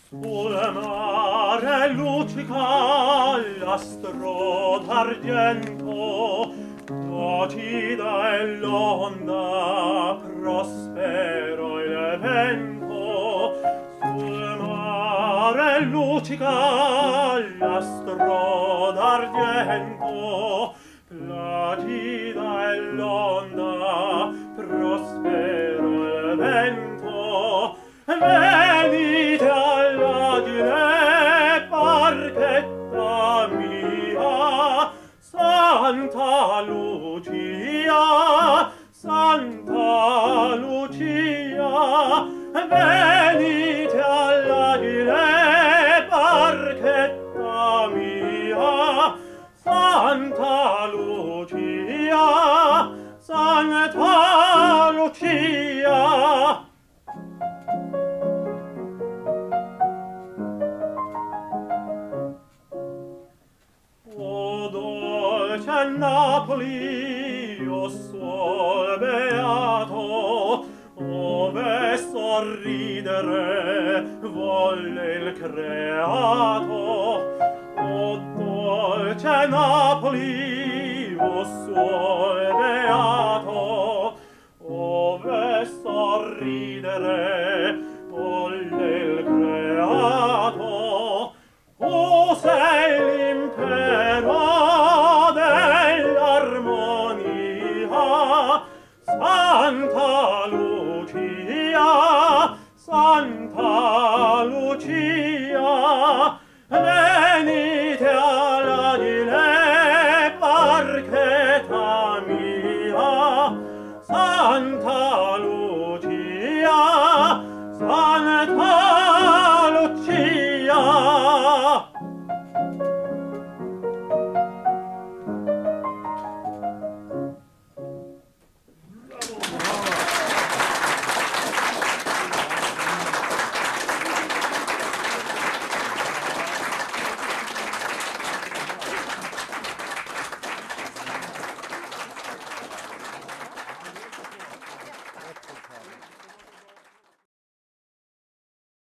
Sul mare luccica l'astro d'argento, nocida è l'onda, prospero il vento. Sul mare luccica l'astro d'argento, placida è l'onda, prospero il vento. Venite alla dire barchetta mia, Santa Lucia, Santa Lucia. Venite alla dire barchetta mia, Santa Lucia, Santa Lucia. A Napoli, o suol beato, ove sorridere volle il creato. O dolce Napoli, o suol beato, ove sorridere volle il creato. O sei l'impero dell'armonia, Santa Lucia, Santa Lucia. Venite alla dile barchetta mia, Santa